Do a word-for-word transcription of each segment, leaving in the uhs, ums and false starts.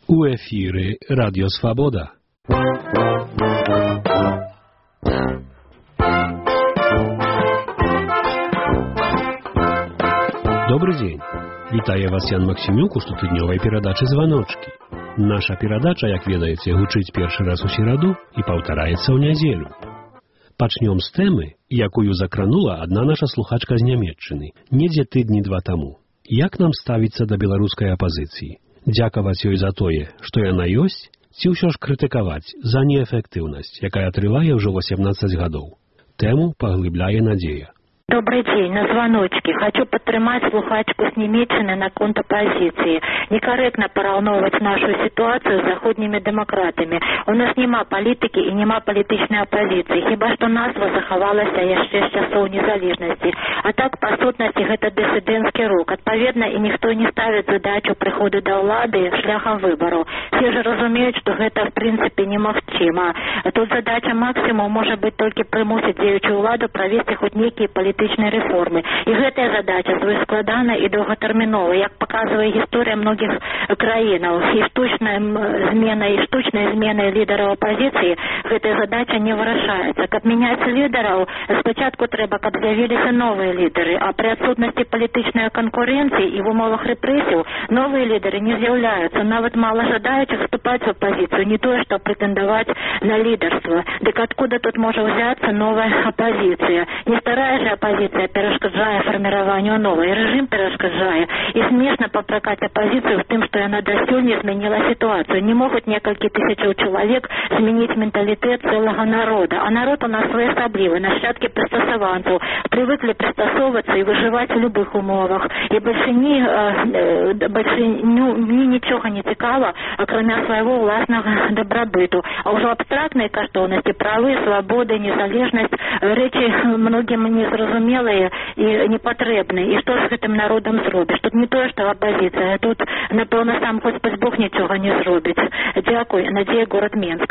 У эфіры Радіо Свабода. Добрый дзень. Вітае вас Ян Максімюк у штотыднёвай перадачы «Званочкі». Наша перадача, як ведаеце, гучыць першы раз у сераду і паўтараецца ў нядзелю. Пачнём з тэмы, якую закранула адна наша слухачка з Нямецчыны, недзе тыдні два таму. Як нам ставіцца да беларускай апазіцыі? Дзякаваць ёй за тое, што яна ёсць, ці ўсё ж крытыкаваць за неэфектыўнасць, якая трывае ўжо восемнаццаць гадоў. Тэму паглыбляе Надзея. Добрый день, на звоночке. Хочу подтримать слухачку с Немеччины на конт оппозиции. Некорректно пораўноўваць нашу ситуацию с заходними демократами. У нас нема политики и нема политичной оппозиции. Хіба что назва захавалася яшчэ з часоў незалежности. А так, по сутнасці, гэта дысидентский рух. Отповедно, и никто не ставит задачу приходу до ўлады шляхам выборов. Все же разумеют, что гэта в принципе немагчыма. Тут задача максимум может быть только примусить дзеючую ўладу провести хоть некие политические політычнай рэформы. І гэтая задача звыш складана і доўгатэрмінова, як паказвае гісторыя многіх краінаў. І штучная змена і штучная змена лідараў апазіцыі гэтая задача не вырашаецца. Каб мяняць лідараў, спачатку трэба, каб з'явіліся новыя лідары, а пры адсутнасці палітычнай канкурэнцыі і в умовах рэпрэсіў новыя лідары не з'яўляюцца. Нават мала жадаючых вступаць в апазіцыю, не тое, што прэтэндаваць на лідарства. Дык адкуда тут можа ўзяцца новая апазіцыя? Не старая же оппозиция перешкоджае формированию новой, режим перешкоджае. И смешно попрекать оппозицию в том, что она досюль не изменила ситуацию. Не могут несколько тысяч человек изменить менталитет целого народа. А народ у нас своеособлivый, нащадки пристосованцев, привыкли пристосовываться и выживать в любых умовах. И большині, э, большиню ничего не цікаво, кроме своего власного добробыту. А уже абстрактные каштовности, правы, свободы, незалежность, речи многим не зразумелыя і непатрэбныя. І што з гэтым народам зробіш? Тут не тое, што апазіцыя, тут, напэўна, сам Господь Бог нічога не зробіць. Дзякуй. Надзея, город Менск.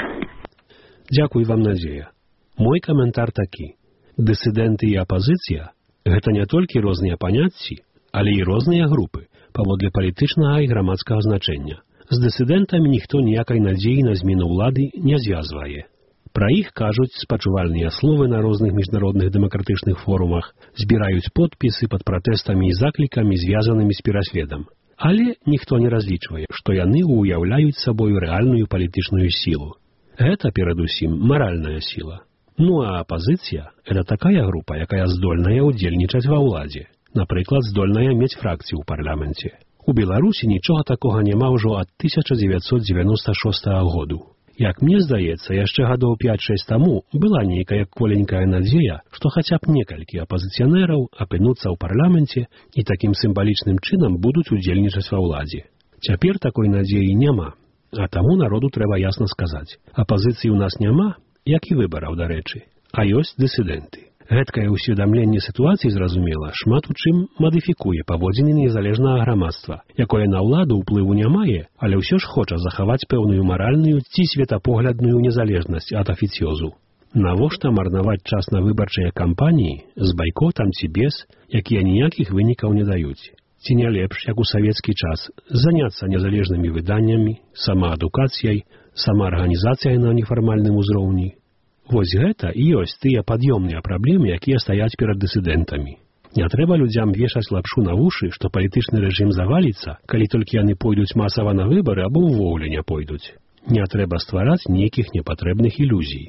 Дзякуй вам, Надзея. Мой каментар такі. Дысідэнты і апазіцыя – гэта не толькі розныя паняцці, але і розныя групы, паводле палітычнага і грамадскага значэння. З дысідэнтамі ніхто ніякай надзеі на змену ўлады не звязвае. Пра іх кажуць спачувальныя словы на розных міжнародных дэмакратычных форумах, збіраюць подпісы пад пратэстамі і заклікамі, звязанымі з пераследам. Але ніхто не разлічвае, што яны уяўляюць сабою рэальную палітычную сілу. Гэта, перадусім, маральная сіла. Ну а апазіцыя – гэта такая група, якая здольная ўдзельнічаць ва ўладзе. Напрыклад, здольная мець фракцыю ў парламенце. У Беларусі нічога такога няма ўжо ад тысяча дзевяцьсот дзевяноста шостага году. Як мне здаецца, яшчэ гадоў пяць-шэсць таму была нейкая кволенькая надзея, што хаця б некалькі апазіцыянераў апынуцца ў парламенце і такім сімвалічным чынам будуць удзельнічаць ва ўладзе. Цяпер такой надзеі няма, а таму народу трэба ясна сказаць. Апазіцыі ў нас няма, як і выбараў, дарэчы, а ёсць дысідэнты. Гэткае ўсведамленне сітуацыі, зразумела, шмат у чым мадыфікуе паводзіны незалежнага грамадства, якое на ўладу ўплыву не мае, але ўсё ж хоча захаваць пэўную маральную ці светапоглядную незалежнасць ад афіцыёзу. Навошта марнаваць час на выбарчыя кампаніі з байкотам ці без, якія ніякіх вынікаў не даюць? Ці не лепш, як у савецкі час, заняцца незалежнымі выданнямі, самаадукацыяй, самаарганізацыяй на нефармальным узроўні? Вось гэта і ёсць тыя пад'ёмныя праблемы, якія стаяць перад дысідэнтамі. Не трэба людзям вешаць лапшу на вушы, што палітычны рэжым заваліцца, калі толькі яны пойдуць масава на выбары або ўвогуле не пойдуць. Не трэба ствараць нейкіх непатрэбных ілюзій.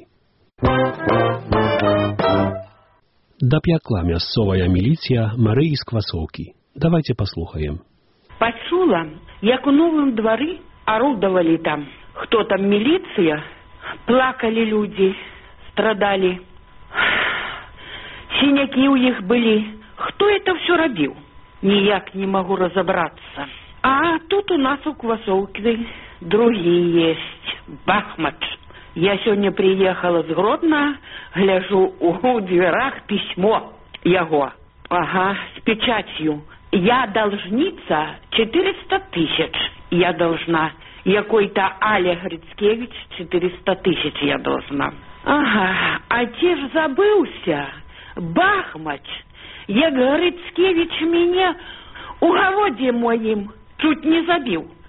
Дапякла мясцовая міліцыя Марыі з Квасоўкі. Давайте паслухаем. Пачула, як у новым двары арудавалі там. Хто там міліцыя? Плакалі людзі. Страдали. Синяки у іх были. Кто это все робил? Ніяк не могу разобраться. А тут у нас у Квасоўкі другие есть. Бахмач. Я сегодня приехала с Гродно, гляжу у дверах письмо его. Ага, с печатью. Я должница четыреста тысяч. Я должна. Якой-то Аля Грицкевич четыреста тысяч я должна. Ага, а те ж забылся. Бахмач. Як Грицкевич меня угодьем моим чуть не забил.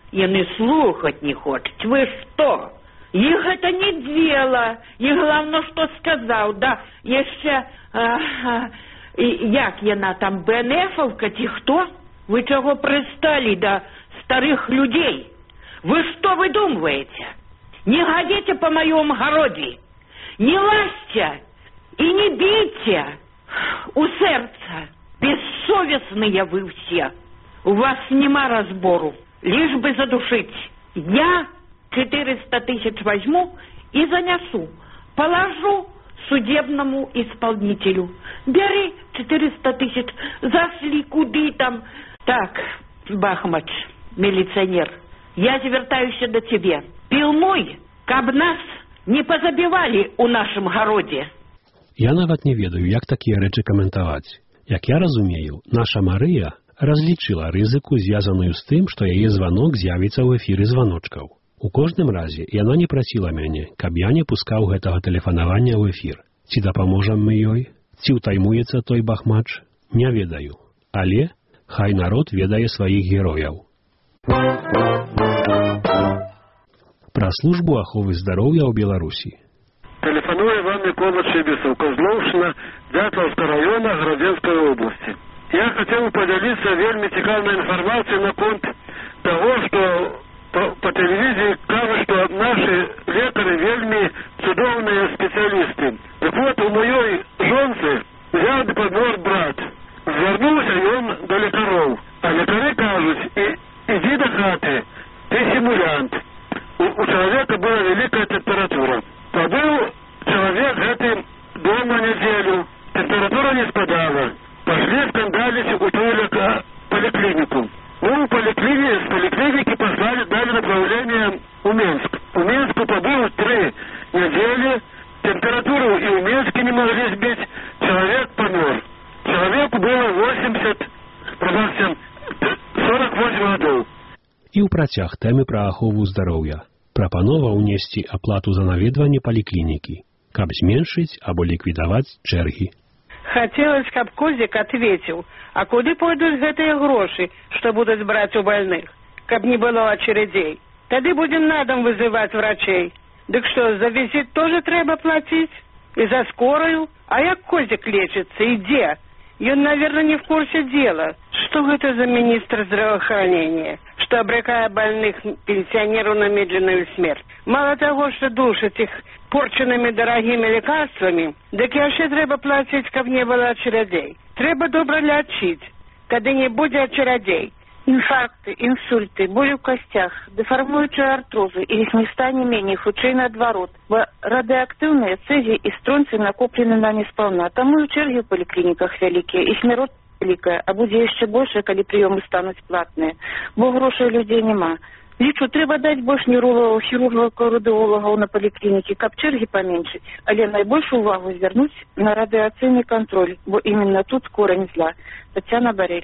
яны слухать не хочуць. Вы што? Іх гэта не дело. І главное, што сказаў, да, яшчэ, а, а, як яна там, БНФовка ці хто? Вы чаго прысталі да старых людей? Вы что выдумываете? Не ходите по моем городе, не лазьте и не бейте у сердца. Бессовестные вы все. У вас нема разбору, лишь бы задушить. Я четыреста тысяч возьму и занесу, положу судебному исполнителю. Бери четыреста тысяч, зашли куды там. Так, Бахмач, милиционер, я звертаюся до тебе. Пілмой, каб нас не позабивали у нашем городе. Я нават не ведаю, як такія рэчы каментаваць. Як я разумею, наша Марыя разлічыла рызыку, звязаную з тым, што яе званок з'явіцца ў эфіры званочкаў. У кожным разе яна не прасіла мяне, каб я не пускаў гэтага тэлефанавання ў эфір. Ці дапаможам мы ёй? Ці ўтаймуецца той Бахмач? Не ведаю. Але хай народ ведае сваіх герояў. Пра службу аховы здароўя ў Беларусі. Телефоную вам Микола Чебисов, Козловщина, Дятловского района, Гродзенской области. Я хотел поделиться вельми цікавной информацией на конт того, что по, по телевизии кажется, что наши лекари вельми чудовные специалисты. Так вот, у моей жонцы взял поднос брат. Звернувся он до лекаров. А лекари кажут, иди до хаты, ты симулянт. У, у человека была великая температура. Побыл человек этим дома неделю, температура не спадала. Пошли скандалить у Толика поликлинику. Ну, в поликлинике, с поликлиники послали, дали направление в Минск. В Минску побыл три недели, температуру и в Минске не могли сбить, человек помер. Человеку было восемьдесят, пробачте, сорок восемь годов. І ў працяг тэмы пра ахову здароўя. Прапанова ўнесці аплату за наведванне паліклінікі, каб зменшыць або ліквідаваць чэргі. Хотелось, каб Козик ответил, а куды пойдут гэтыя грошы, что будут брать у больных, каб не было очередей. Тады будем на дом вызывать врачей. Дык что, за визит тоже треба платить? И за скорую? А як Козик лечится и где? И он, наверное, не в курсе дела. Что это за министр здравоохранения, что обрекая больных пенсионеров на медленную смерть? Мало того, что душит их порченными дорогими лекарствами, так еще треба платить, каб не было очередей. Треба добро лечить, когда не будет очередей. Инфаркты, инсульты, боли в костях, деформуючие артрозы и их места не менее худшие наоборот. Радиоактивные цезий и стронций накоплены на несполна. Тому и черги в поликлиниках великие, и смерть великая, а будет еще больше, когда приемы станут платные. Бо грошей людей нема. Лічу, треба дать больше неврологов, хирургов, кардиологов на поликлинике, каб черги поменьше, але наибольшую увагу звернуть на радиационный контроль, бо именно тут корень зла. Татьяна Борель.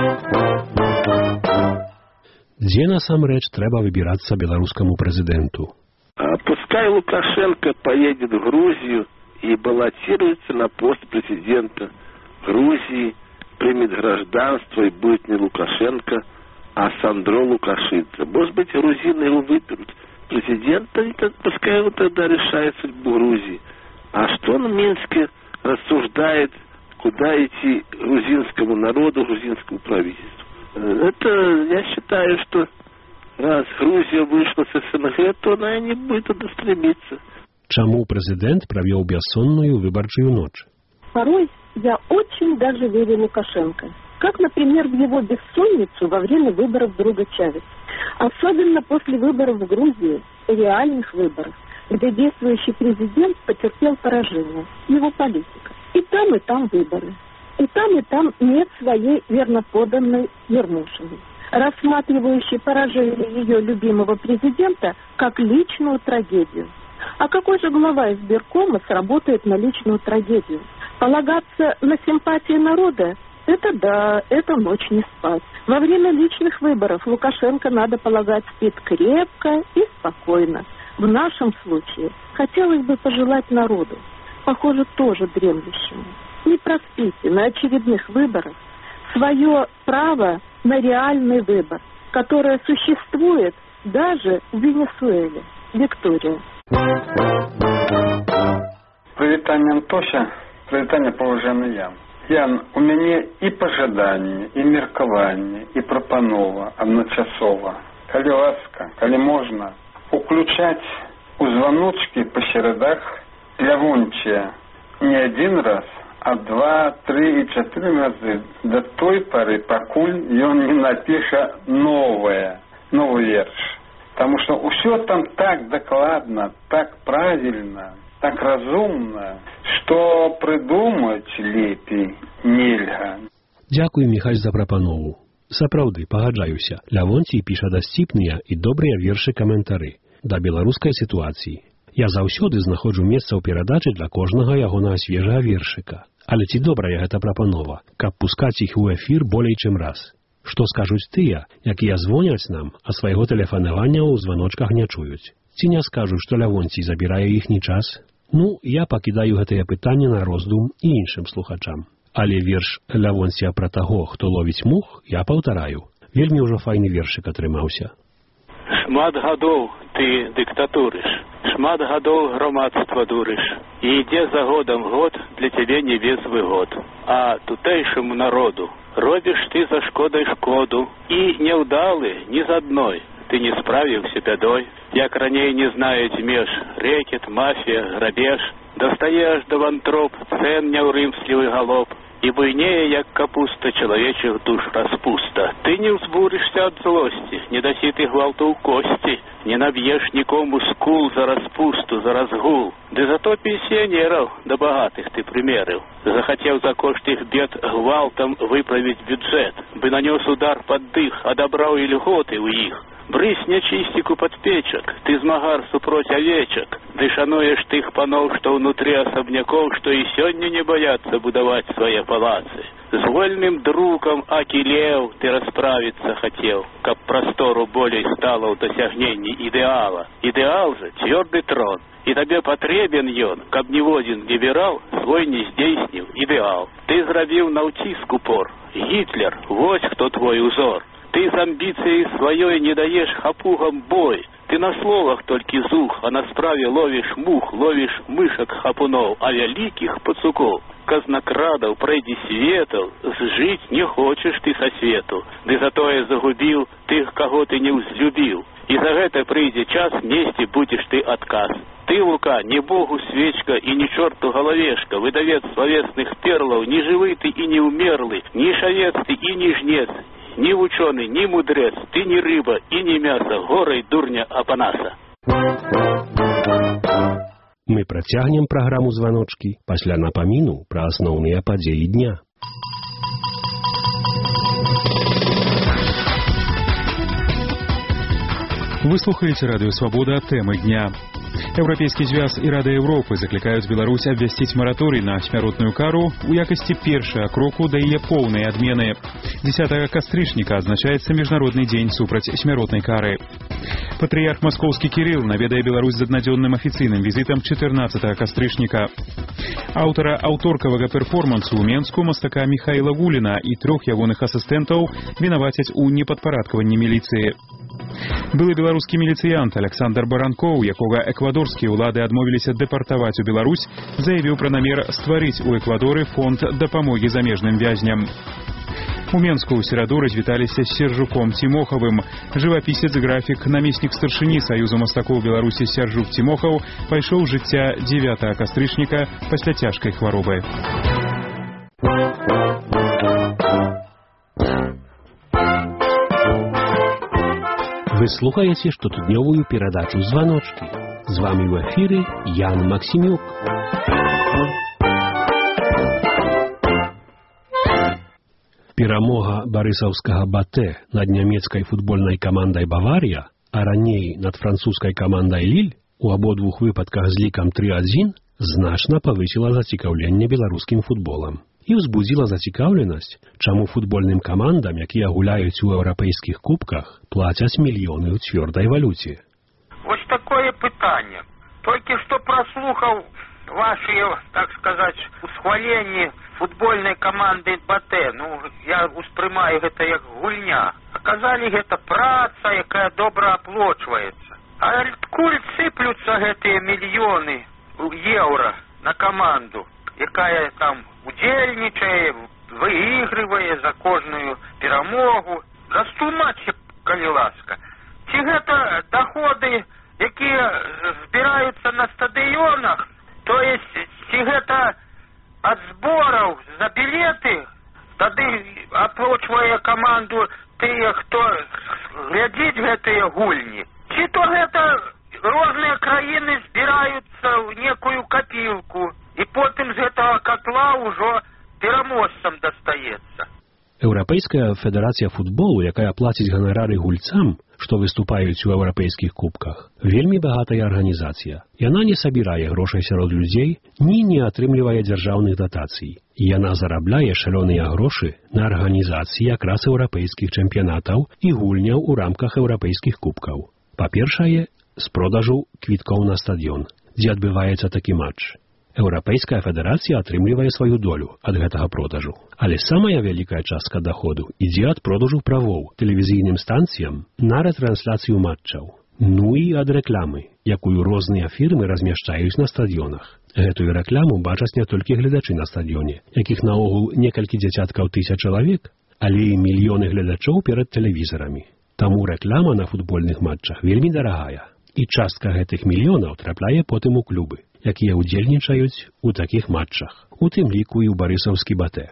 Дзе насамрэч трэба выбірацца беларускаму прэзідэнту? А пускай Лукашенко поедет в Грузию и баллотируется на пост президента Грузии, примет гражданство и будет не Лукашенко, а Сандро Лукашидзе. Может быть, грузины его выберут президента, и так, пускай он тогда решает судьбу Грузии. А что он в Минске рассуждает, куда идти грузинскому народу, грузинскому правительству? Это, я считаю, что раз Грузия вышла с СНГ, то она и не будет туда стремиться. Чаму президент провел бессонную выборчую ночь? Порой я очень даже верю Лукашенко. Как, например, в его бессонницу во время выборов друга Чавеса. Особенно после выборов в Грузии, реальных выборов, где действующий президент потерпел поражение, его политика. И там, и там выборы. И там, и там нет своей верноподданной Ермушиной, рассматривающей поражение ее любимого президента как личную трагедию. А какой же глава избиркома сработает на личную трагедию? Полагаться на симпатии народа? Это да, это ночь не спать. Во время личных выборов Лукашенко, надо полагать, спит крепко и спокойно. В нашем случае хотелось бы пожелать народу, похоже, тоже дремлющему: не проспите на очередных выборах свое право на реальный выбор, которая существует даже в Венесуэле. Виктория. Привітання, Антоша. Привітання, поважаний Ян. Ян, у мяне і пажаданне, і меркаванне, і прапанова адначасова. Калі ласка, калі можна, уключаць у званочкі па серадах Лявонція не один раз, а два, три і чатыры разы до той поры, пакуль ён не напіша новое, новый верш. Потому что усё там так докладно, так правильно, так разумно, что придумать лепей нельга. Дзякуй, Міхась, за прапанову. Сапраўды, пагаджаюся, Лявонцій піша дасціпныя і добрыя вершы-каментары да беларускай сітуацыі. Я заўсёды знаходжу месца ў перадачы для кожнага ягонага свежага вершыка. Але ці добрая гэта прапанова, каб пускаць іх у эфір болей чым раз? Што скажуць тыя, якія звоняць нам, а свайго тэлефанавання ў званочках не чуюць? Ці не скажуць, што Лявонцій забірае іхні час? Ну, я пакідаю гэтае пытанне на роздум і іншым слухачам. Але верш Лявонція пра таго, хто ловіць мух, я паўтараю. Вельмі ўжо файны вершык атрымаўся. Шмат гадоў ты дыктатурыш, шмат гадоў грамадства дурыш, і ідзе за годам год для цябе не без выгод. А тутэйшаму народу робіш ты за шкодай шкоду, і няўдалы ні з адной ты не справіўся бядой, як раней не знаюць меж рэкет, мафія, грабеж, дастае аж да вантроп цэн няўрымслівы галоп, і буйнее, як капуста чалавечых душ распуста. Ты не ўзбурышся ад злосці, не дасі ты гвалту ў косці, не наб'еш нікому скул за распусту, за разгул. Ды зато пенсіянераў да багатых ты прымерыў. Захацеў за кошт іх бед гвалтам выправіць бюджэт, бы нанёс удар пад дых, адабраў і льготы ў іх. Брысь нячысціку пад печак, ты змагар супроць авечак, ды шануеш тых паноў, што ўнутры асабнякоў, што і сёння не баяцца будаваць свае палацы. З вольным друкам Акілеў ты расправіцца хацеў, каб прастору болей стала ў дасягненні ідэала. Ідэал жа цвёрды трон, і табе патрэбен ён, каб ніводзін ліберал свой не здзейсніў ідэал. Ты зрабіў на ўціск упор. Гітлер, вось хто твой узор. Ты з амбіцыяй сваёй не даеш хапугам бой. Ты на словах толькі зух, а на справе ловіш мух, ловіш мышак хапуноў, а вялікіх пацукоў. Казнакрадаў, прайдзі светаў, зжыць не хочаш ты са свету. Ды затое загубіў тых, каго ты не ўзлюбіў. І за гэта прыйдзе час, несці будзеш ты адказ. Ты, Лука, не богу свечка і не чорту галавешка, выдавец славесных перлаў, не жывы ты і не ўмерлы, ні шавец ты і не жнец. Ни ученый, ни мудрец, ты не рыба и не мясо, горой дурня Апанаса. Мы працягнем праграму «Званочкі» пасля напаміну пра асноўныя падзеі дня. Вы слухаете радио «Свобода», темы дня. Европейский звяз и Рада Европы закликают Беларусь обвясціць мараторый на смяротную кару у якасці першага кроку да яе поўнай адмены. дзесятага кастрычніка адзначаецца Міжнародны дзень супраць смяротнай кары. Патрыярх маскоўскі Кірыл наведае Беларусь з аднадзённым афіцыйным візітам чатырнаццатага кастрычніка. Аўтара аўторкавага перформансу ў Менску мастака Михаіла Гуліна і трох ягоных асістэнтаў вінавацяць у непадпарадкаванні міліцыі. Былы беларускі міліцыянт Александр Баранкоў, якога эквадорскія ўлады адмовіліся дэпартаваць у Беларусь, заявіў пра намер стварыць у Эквадоры фонд дапамогі замежным вязням. У Менску ў сераду развіталіся з Сержуком Тимоховым. Жывапісец, графік, намеснік старшыні Саюзу мастакоў Беларусі Сержук Тимохов пайшоў жыцця дзевятага кастрычніка пасля цяжкай хваробы. Вы слухаеце штотыднёвую перадачу «Званочкі». З вами ў эфіры Ян Максімюк. Перамога барысаўскага «Батэ» над нямецкай футбольнай камандай «Баварія», а раней над французскай камандай «Ліль» у абодвух выпадках з лікам тры адзін значна павысіла зацікаўленне беларускім футболам і ўзбудзіла зацікаўленасць, чаму футбольным камандам, якія гуляюць у еўрапейскіх кубках, плацяць мільёны ў цвёрдай валюце. Вось такое пытанне. Толькі што праслухаў ваши, так сказаць, усхваленні футбольной команды БАТЭ, ну, я успрымаю гэта як гульня. Аказалі, гэта праца, якая добра аплочваецца. А адкуль сыплюцца гэтыя мільёны еўра на каманду, якая там удзельнічае, выігрывае за кожную перамогу? Растлумачце, калі ласка. Ці гэта доходы, якія збіраюцца на стадыёнах, то есть ці гэта ад збораў за білеты, тады аплачвае каманду тыя, хто глядзіць гэтыя гульні. Ці то гэта розныя краіны збіраюцца ў некую капілку, і потым з гэтага котла ўжо пераможцам дастаецца. Еўрапейская федэрацыя футболу, якая плаціць ганарары гульцам, што выступаюць у еўрапейскіх кубках, вельмі багатая арганізацыя. Яна не сабірае грошай сярод людзей, ні не атрымлівае дзяржаўных датацый. Яна зарабляе шалёныя грошы на арганізацыі якраз еўрапейскіх чэмпіянатаў і гульняў у рамках еўрапейскіх кубкаў. Па-першае, з продажу квіткоў на стадыён, дзе адбываецца такі матч. Еўрапейская федэрацыя атрымлівае сваю долю ад гэтага продажу. Але самая вялікая частка даходу ідзе ад продажу правоў тэлевізійным станцыям на рэтрансляцыю матчаў. Ну і ад рэкламы, якую розныя фірмы размяшчаюць на стадыёнах. Гэтую рэкламу бачаць не толькі гледачы на стадыёне, якіх наогул некалькі дзясяткаў тысяч чалавек, але і мільёны гледачоў перад тэлевізарамі. Таму рэклама на футбольных матчах вельмі дарагая. І частка гэтых мільёнаў трапляе потым у клубы, якія ўдзельнічаюць у такіх матчах, у тым ліку і ў барысаўскі БАТЭ.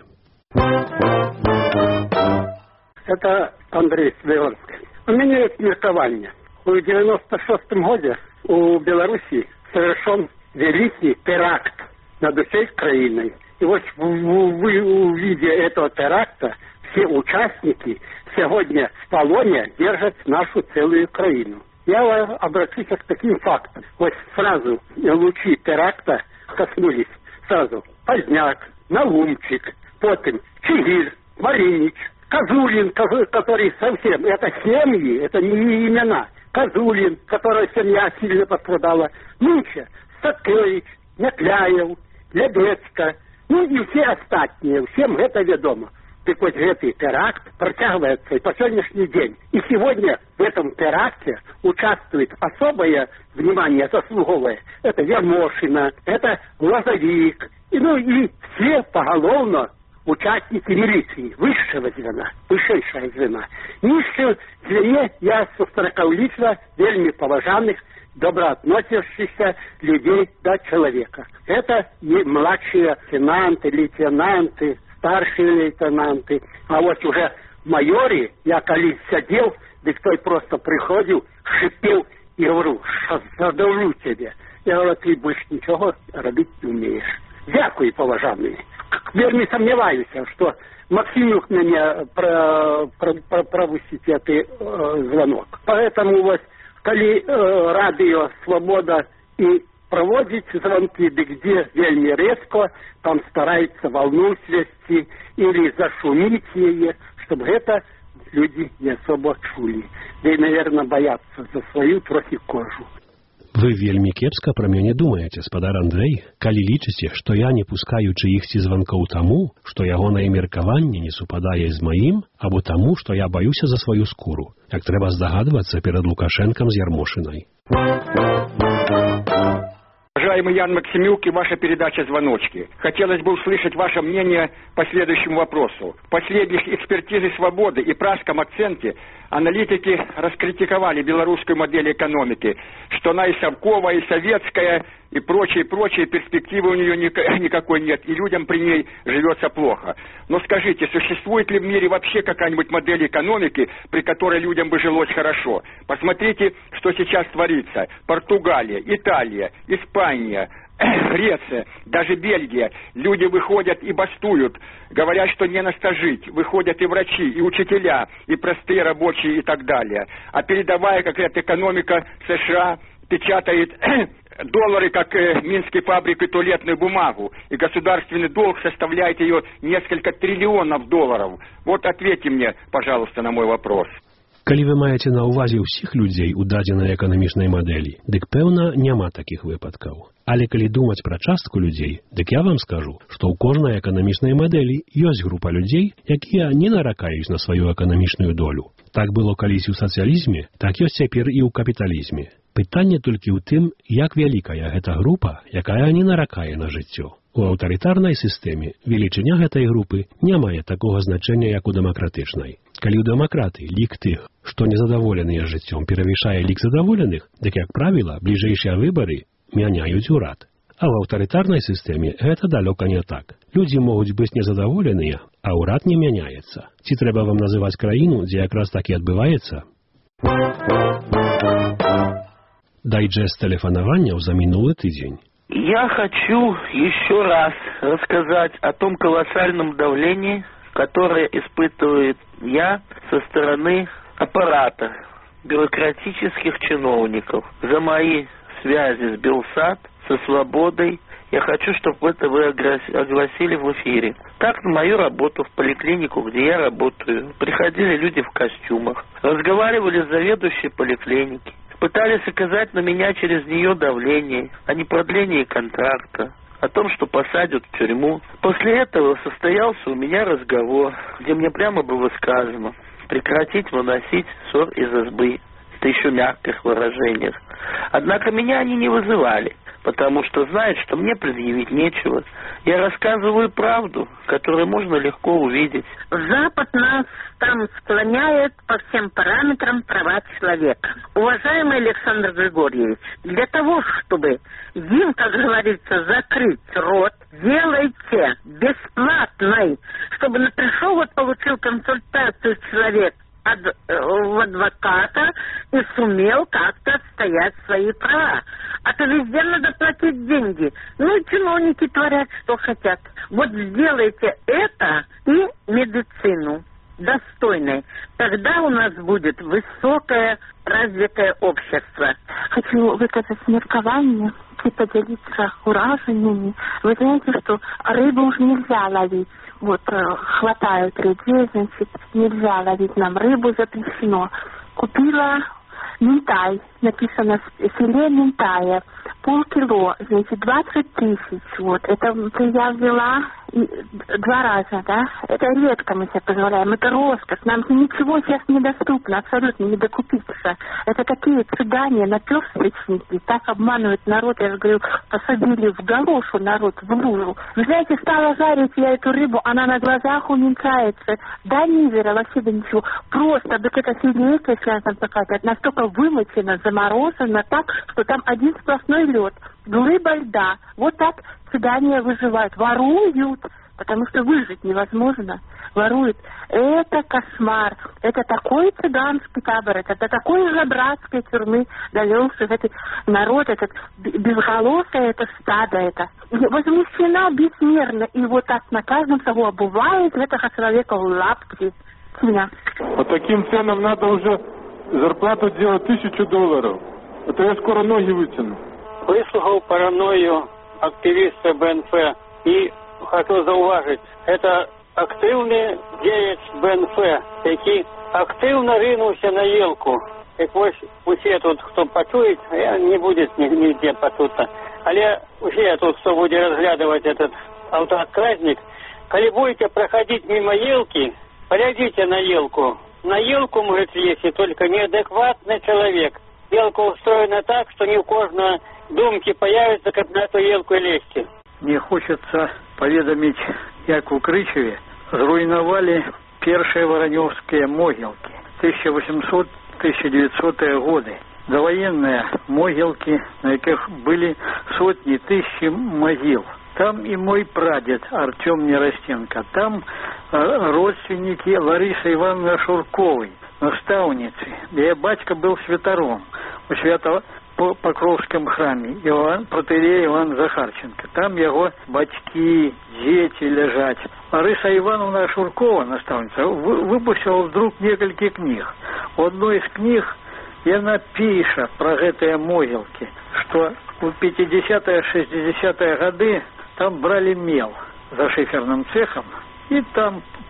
Это Андрей Свиорск. У меня есть меркование. В девяносто шестом году у Беларуси совершен великий теракт над всей краиной. И вот в, в, в виде этого теракта все участники сегодня в полоне держат нашу целую Украину. Я обращусь к таким фактам. Вот сразу лучи теракта коснулись сразу Поздняк, Наумчик, потом Чигирь, Маринич, Козулин, который совсем, это семьи, это не имена. Козулин, которая семья сильно пострадала, Нуча, Саткевич, Некляев, Лебецка, ну и все остальные, всем это ведомо. Так вот, этот теракт протягивается и по сегодняшний день. И сегодня в этом теракте участвует особое внимание, заслуговое. Это Ярмошина, это Лазовик, и, ну и все поголовно участники милиции, высшего звена, высшее звена. Низшее звене я сустракал-лично вельми поважанных, доброотносящихся людей до человека. Это и младшие лейтенанты, лейтенанты, старшие лейтенанты. А вот уже в майоре я коли сидел, да кто просто приходил, шипел и говорю, что задавлю тебе. Я говорю, ты больше ничего робить не умеешь. Дякую, поважанные. Вельми сомневаюсь, что Максимюк мне про, про, про, пропустить этот э, звонок. Поэтому вот, коли э, радио «Свобода» и проводить звонки, да где вельми резко, там стараются волну свести или зашумить ее, чтобы это люди не особо чули. Да и, наверное, боятся за свою трохи кожу. Вы вельмі кепска пра мяне думаеце, спадар Андрэй, калі лічыце, што я не пускаю чыіхсьці званкоў таму, што ягонае меркаванне не супадае з маім, або таму, што я баюся за сваю скуру, як трэба здагадвацца перад Лукашэнкам з Ярмошинай. Уважаемый Ян Максимюк и ваша передача «Звоночки». Хотелось бы услышать ваше мнение по следующему вопросу. В последних экспертизах «Свободы» и пражском акценте аналитики раскритиковали белорусскую модель экономики, что она и совковая, и советская, и прочие, прочие, перспективы у нее никакой нет, и людям при ней живется плохо. Но скажите, существует ли в мире вообще какая-нибудь модель экономики, при которой людям бы жилось хорошо? Посмотрите, что сейчас творится. Португалия, Италия, Испания, Греция, даже Бельгия. Люди выходят и бастуют, говорят, что не на что жить. Выходят и врачи, и учителя, и простые рабочие, и так далее. А передовая какая-то экономика США печатает доллары, как э, минские фабрики, туалетную бумагу. И государственный долг составляет ее несколько триллионов долларов. Вот ответьте мне, пожалуйста, на мой вопрос. Калі вы маеце на ўвазе ўсіх людзей у дадзенай эканамічнай мадэлі, дык пэўна няма такіх выпадкаў. Але калі думаць пра частку людзей, дык я вам скажу, што ў кожнай эканамічнай мадэлі ёсць група людзей, якія не наракаюць на сваю эканамічную долю. Так было калісь у сацыялізме, так ёсць цяпер і ў капіталізме. Пытанне толькі ў тым, як вялікая гэта група, якая не наракае на жыццё. У аўтарытарнай сістэме велічыня гэтай групы не мае такога значэння, як у дэмакратычнай. Калі ў дэмакраты лік тых, што незадаволеныя жыццём, перавышае лік задаволеных, дык, як правіла, бліжэйшыя выбары мяняюць урад. А ў аўтарытарнай сістэме гэта далёка не так. Людзі могуць быць незадаволеныя, а ўрад не мяняецца. Ці трэба вам называць краіну, дзе якраз так і адбываецца? Дайджест тэлефанаванняў за мінулы тыдзень. Я хочу еще раз рассказать о том колоссальном давлении, которое испытывает я со стороны аппарата, бюрократических чиновников, за мои связи с Белсат, со Свободой. Я хочу, чтобы это вы огласили в эфире. Так, на мою работу в поликлинику, где я работаю, приходили люди в костюмах, разговаривали с заведующей поликлиники, пытались оказать на меня через нее давление о непродлении контракта, о том, что посадят в тюрьму. После этого состоялся у меня разговор, где мне прямо было сказано прекратить выносить ссор из избы. Это еще в мягких выражениях. Однако меня они не вызывали, потому что знают, что мне предъявить нечего. Я рассказываю правду, которую можно легко увидеть. Запад нас там склоняет по всем параметрам права человека. Уважаемый Александр Григорьевич, для того, чтобы им, как говорится, закрыть рот, делайте бесплатной, чтобы пришел, вот получил консультацию человек от в адвоката и сумел как-то отстоять свои права. А то везде надо платить деньги. Ну и чиновники творят, что хотят. Вот сделайте это и медицину достойной. Тогда у нас будет высокое развитое общество. Хочу выказать меркование и поделиться уражениями. Вы знаете, что рыбу уже нельзя ловить. Вот хватают людей, значит, нельзя ловить нам рыбу, запрещено. Купила минтай, написано филе минтая, полкило, значит, двадцать тысяч. Вот, это я взяла и, два раза, да. Это редко мы себе позволяем, это роскошь. Нам ничего сейчас недоступно, абсолютно не докупиться. Это такие цыгане, наперсточники, так обманывают народ. Я же говорю, посадили в галошу народ, в лужу. Вы знаете, стала жарить я эту рыбу, она на глазах уменьшается. Да низера, вообще да ничего. Просто вот эта филейка, если она там какая-то, настолько вымочена, заморожена так, что там один сплошной лед, глыба льда. Вот так цыгане выживают, воруют, потому что выжить невозможно. Воруют. Это кошмар. Это такой цыганский табор, это до такой же братской тюрьмы довелся этот народ, этот безголосое, это стадо, это возмущена безмерно. И вот так на каждом шагу обувает этого человека в лапки. Меня. По таким ценам надо уже зарплату делать тысячу долларов. Это я скоро ноги вытяну. Выслухал паранойю активиста БНФ и хочу зауважить, это активний діяч БНФ, який активно ринувся на Єлку. Як ось усі тут, хто почує, не буде ніде почуто. Але усі тут, хто буде розглядувати этот автоотказник, коли будете проходить мимо Елки, поглядите на Елку. На Елку может лезть только неадекватный человек. Елка устроена так, что не у каждого думки появится, как на эту елку лезть. Мне хочется поведомить, як у Крычеве зруйновали первые вороневские могилки. тысяча восемьсот — тысяча девятисотые годы. Довоенные могилки, на яких были сотни тысяч могил. Там и мой прадед Артем Неростенко. Там э, родственники Ларисы Ивановны Шурковой, наставницы. Ее батька был святором у Свято-Покровском храме, Иван, протоиерей Иван Захарченко. Там его батьки, дети лежат. Лариса Ивановна Шуркова, наставница, выпустила вдруг несколько книг. В одной из книг она пишет про эти могилки, что в пятидесятые — шестидесятые годы там брали мел за шиферным цехом, и там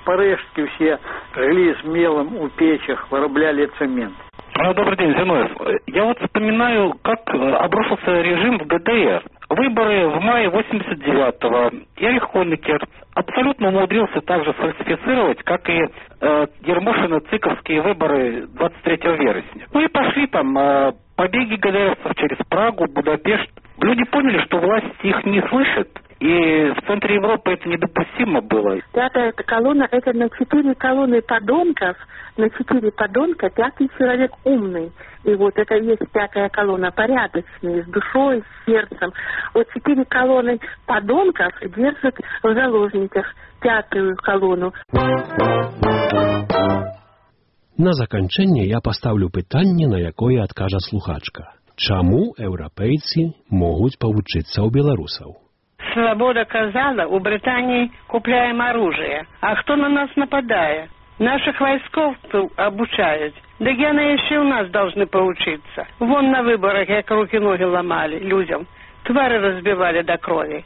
Парэшткі все жгли с мелом у печах, вырабляли цемент. Добрый день, Зиновьев. Я вот вспоминаю, как обрушился режим в ГДР. Выборы в мае восемьдесят девятого. Эрих Хонекер абсолютно умудрился так же сфальсифицировать, как и э, Ермошино-Цыковские выборы двадцать третьего вересня. Ну и пошли там э, побеги ГДРовцев через Прагу, Будапешт. Люди поняли, что власть их не слышит, и в центре Европы это недопустимо было. Пятая колонна — это на четыре колонны подонков, на четыре подонка пятый человек умный. И вот это и есть пятая колонна, порядочный, с душой, с сердцем. Вот четыре колонны подонков держат в заложниках пятую колонну. На заканчэнне я пастаўлю пытанне, на якое адкажа слухачка. Чаму еўрапейцы могуць павучыцца ў беларусаў? Свобода казала, у Британии купляем оружие. А кто на нас нападает? Наших войсков обучают. Да яны еще у нас должны поучиться. Вон на выборах, как руки-ноги ломали людям. Твары разбивали до крови.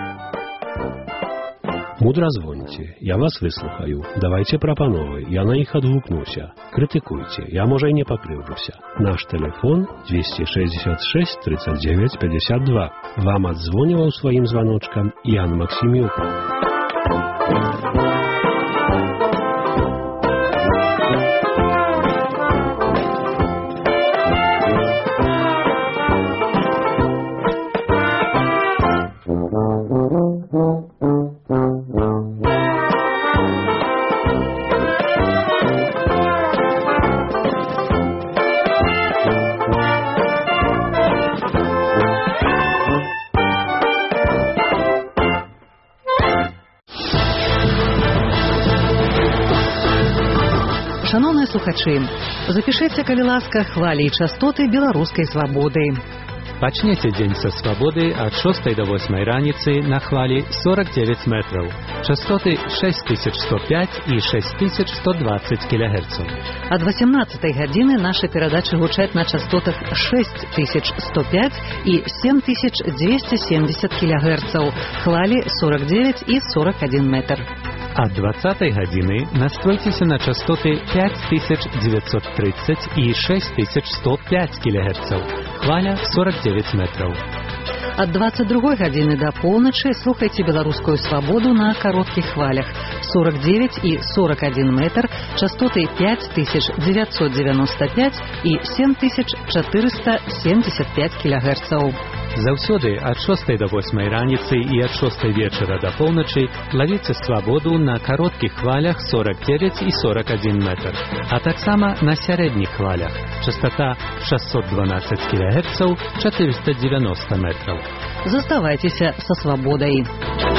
Мудра звоніце, я вас выслухаю. Давайте прапановы, я на іх адгукнуся. Крытыкуйце, я, можа, і не пакрыўджуся. Наш телефон двести шестьдесят шесть тридцать девять пятьдесят два. Вам адзвоніваў сваім званочкам Ян Максімюк. Шановні слухачі, запишіться, калі ласка, хвалі і частоти беларускай свабоды. Пачнеце дзень са свабоды ад шостай до восьмай раніцы на хвалі сорок девять метраў. Частоты шесть тысяч сто пять і шесть тысяч сто двадцать килогерцаў. Ад восемнадцатай гадзіны наша перадача гучаць на частотах шесть тысяч сто пять і семь тысяч двести семьдесят килогерцаў. Хвалі сорок девять і сорок один метр. Ад двадцатай гадзіны настройцеся на частоты пять тысяч девятьсот тридцать і шесть тысяч сто пять килогерцаў. Хваля сорок девять метров. Ад двадцать другой гадзіны до полночи слухайте беларускую свободу на коротких хвалях сорок девять и сорок один метр, частоты пять тысяч девятьсот девяносто пять и семь тысяч четыреста семьдесят пять килогерцаў. Заўсёды ад шостай до восьмай раніцы і ад шостай вечара до полночи ловіце свободу на коротких хвалях сорок девять и сорок один метр, а таксама на сярэдніх хвалях. Частота шестьсот двенадцать килогерцаў, четыреста девяносто метров. Заставайтеся со свободой.